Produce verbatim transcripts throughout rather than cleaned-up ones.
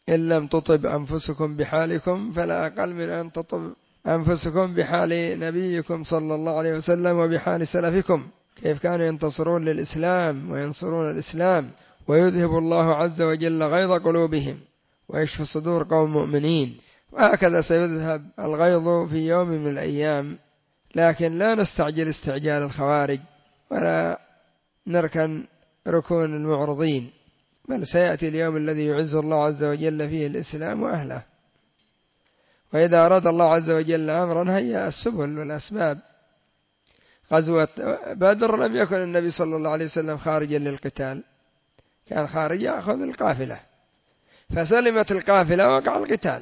إن لم تطب أنفسكم بحالكم فلا أقل من أن تطب أنفسكم بحال نبيكم صلى الله عليه وسلم وبحال سلفكم، كيف كانوا ينتصرون للإسلام وينصرون الإسلام، ويذهب الله عز وجل غيظ قلوبهم ويشفي صدور قوم مؤمنين. وهكذا سيذهب الغيظ في يوم من الأيام، لكن لا نستعجل استعجال الخوارج ولا نركن ركون المعرضين، بل سيأتي اليوم الذي يعز الله عز وجل فيه الإسلام وأهله. وإذا أراد الله عز وجل أمرا هيأ السبل والأسباب. غزوة بدر لم يكن النبي صلى الله عليه وسلم خارجا للقتال، كان خارج يأخذ القافلة، فسلمت القافلة وقع القتال.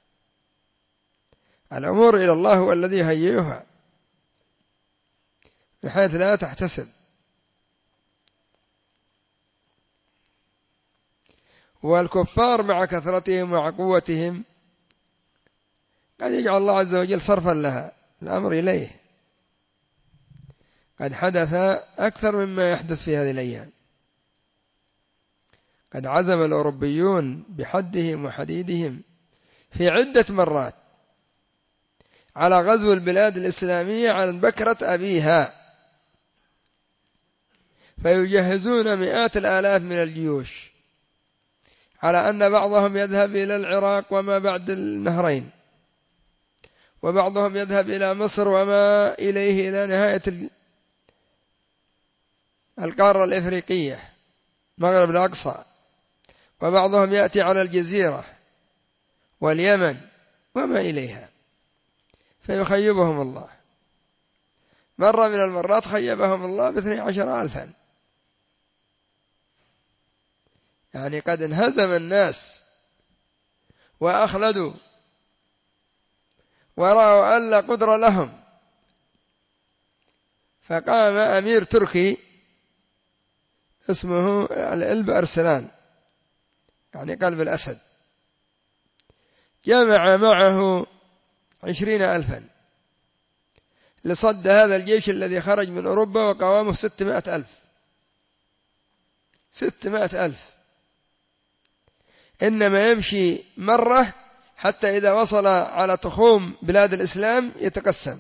الأمور إلى الله هو الذي هيئها بحيث لا تحتسب. والكفار مع كثرتهم ومع قوتهم قد يجعل الله عز وجل صرفا لها الأمر إليه. قد حدث أكثر مما يحدث في هذه الأيام. قد عزم الأوروبيون بحدهم وحديدهم في عدة مرات على غزو البلاد الإسلامية عن بكرة أبيها، فيجهزون مئات الآلاف من الجيوش، على أن بعضهم يذهب إلى العراق وما بعد النهرين، وبعضهم يذهب إلى مصر وما إليه إلى نهاية القارة الإفريقية مغرب الأقصى، وبعضهم يأتي على الجزيرة واليمن وما إليها، فيخيبهم الله. مرة من المرات خيبهم الله باثني عشر ألفا، يعني قد انهزم الناس وأخلدوا ورأوا أن لا قدر لهم، فقام أمير تركي اسمه الإلب أرسلان، يعني قلب الأسد، جمع معه عشرين ألفا لصد هذا الجيش الذي خرج من أوروبا وقوامه ستمائة ألف ستمائة ألف، إنما يمشي مرة حتى إذا وصل على تخوم بلاد الإسلام يتقسم.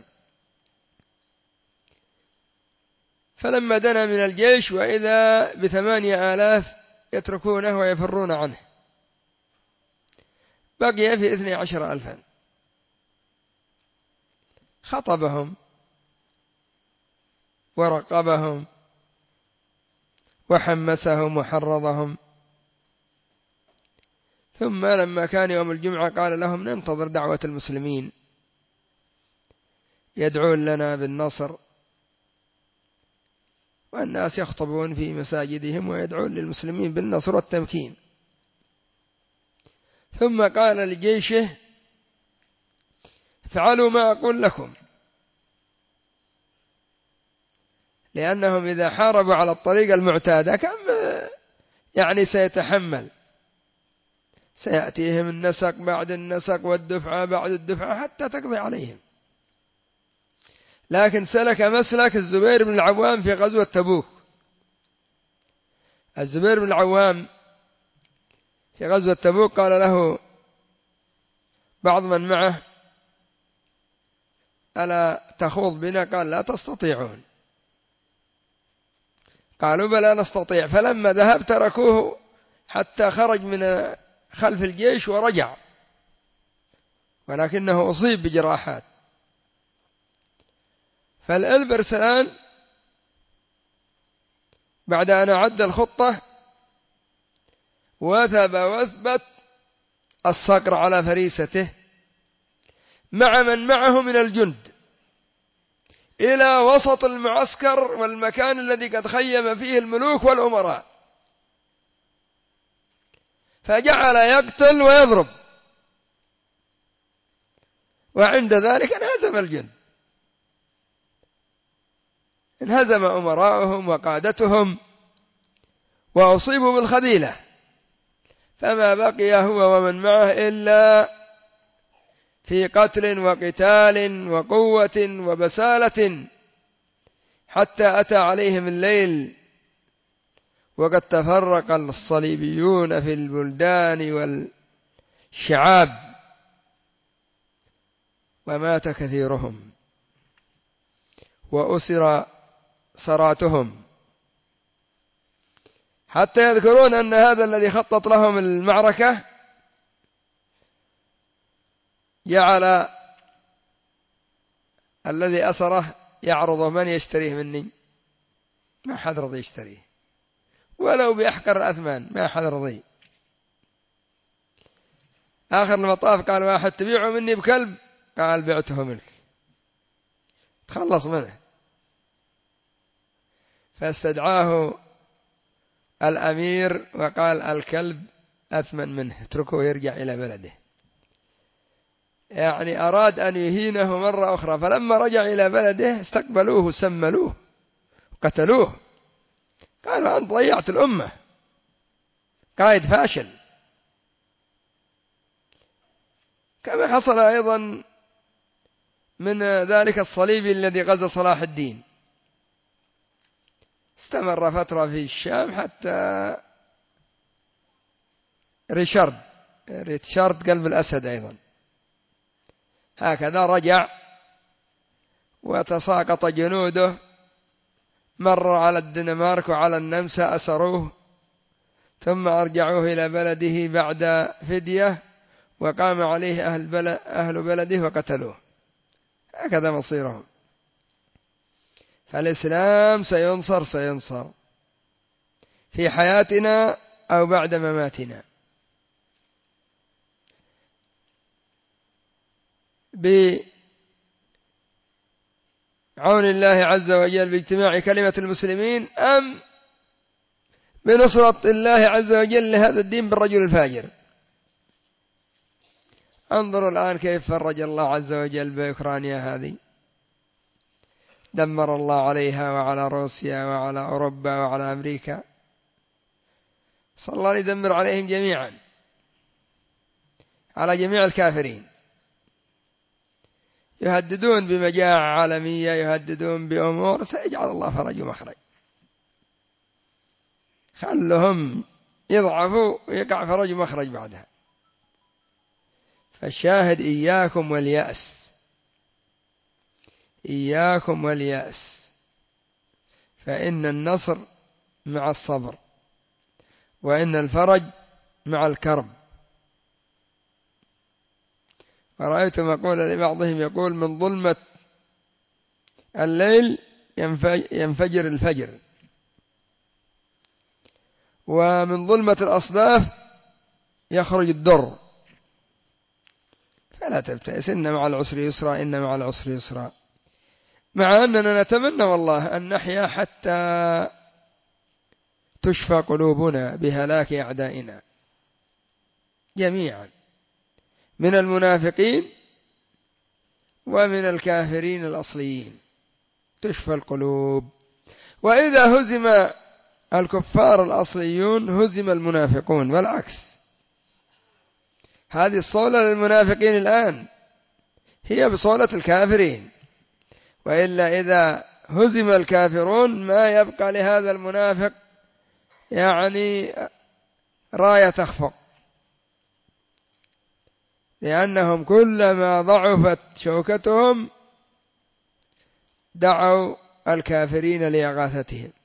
فلما دنا من الجيش وإذا بثمانية آلاف يتركونه ويفرون عنه، بقي في اثني عشر ألفا. خطبهم ورقبهم وحمسهم وحرضهم، ثم لما كان يوم الجمعة قال لهم ننتظر دعوة المسلمين يدعون لنا بالنصر، والناس يخطبون في مساجدهم ويدعون للمسلمين بالنصر والتمكين. ثم قال لجيشه افعلوا ما أقول لكم، لأنهم إذا حاربوا على الطريقة المعتادة كم يعني سيتحمل، سيأتيهم النسق بعد النسق والدفعة بعد الدفعة حتى تقضي عليهم. لكن سلك مسلك الزبير بن العوام في غزوة تبوك. الزبير بن العوام في غزوة تبوك قال له بعض من معه ألا تخوض بنا؟ قال لا تستطيعون. قالوا بلى نستطيع. فلما ذهب تركوه حتى خرج من خلف الجيش ورجع، ولكنه أصيب بجراحات. فالإلب أرسلان بعد أن أعد الخطة وثب واثبت الصقر على فريسته مع من معه من الجند إلى وسط المعسكر والمكان الذي قد خيم فيه الملوك والأمراء، فجعل يقتل ويضرب، وعند ذلك انهزم الجند، انهزم أمراؤهم وقادتهم وأصيبوا بالخذيلة، فما بقي هو ومن معه إلا في قتل وقتال وقوة وبسالة، حتى أتى عليهم الليل وقد تفرق الصليبيون في البلدان شعاب ومات كثيرهم وأسر سراتهم، حتى يذكرون أن هذا الذي خطط لهم المعركة جعل الذي أسره يعرض من يشتريه مني، ما حد رضي يشتريه ولو بأحقر الأثمان، ما حد رضي. آخر المطاف قال واحد تبيعه مني بكلب، قال بعته منك، تخلص منه. فاستدعاه الأمير وقال الكلب أثمن منه، اتركه يرجع إلى بلده. يعني أراد أن يهينه مرة أخرى، فلما رجع إلى بلده استقبلوه سملوه قتلوه، قالوا أنت ضيعت الأمة، قائد فاشل. كما حصل أيضا من ذلك الصليبي الذي غزا صلاح الدين، استمر فترة في الشام حتى ريشارد ريتشارد قلب الأسد أيضا هكذا رجع وتساقط جنوده، مر على الدنمارك وعلى النمسا أسروه، ثم أرجعوه إلى بلده بعد فدية، وقام عليه أهل, بلد أهل بلده وقتلوه. هكذا مصيرهم. فالإسلام سينصر سينصر في حياتنا أو بعد مماتنا بعون الله عز وجل، باجتماع كلمة المسلمين، أم بنصرة الله عز وجل لهذا الدين بالرجل الفاجر. انظروا الآن كيف فرج الله عز وجل بأوكرانيا هذه، دمر الله عليها وعلى روسيا وعلى أوروبا وعلى أمريكا، صلى الله يدمر عليهم جميعا، على جميع الكافرين. يهددون بمجاعة عالمية، يهددون بأمور سيجعل الله فرج ومخرج، خلهم يضعفوا ويقع فرج ومخرج بعدها. فالشاهد إياكم واليأس، إياكم واليأس، فإن النصر مع الصبر، وإن الفرج مع الكرب. ورأيت مقولة لبعضهم يقول من ظلمة الليل ينفجر الفجر، ومن ظلمة الأصداف يخرج الدر. فلا تبتئس، إن مع العسر يسرا، إن مع العسر يسرا. مع أننا نتمنى والله أن نحيا حتى تشفى قلوبنا بهلاك أعدائنا جميعا، من المنافقين ومن الكافرين الأصليين، تشفى القلوب. وإذا هزم الكفار الأصليون هزم المنافقون، والعكس. هذه الصولة للمنافقين الآن هي بصولة الكافرين، وإلا إذا هزم الكافرون ما يبقى لهذا المنافق يعني راية تخفق، لأنهم كلما ضعفت شوكتهم دعوا الكافرين لإغاثتهم.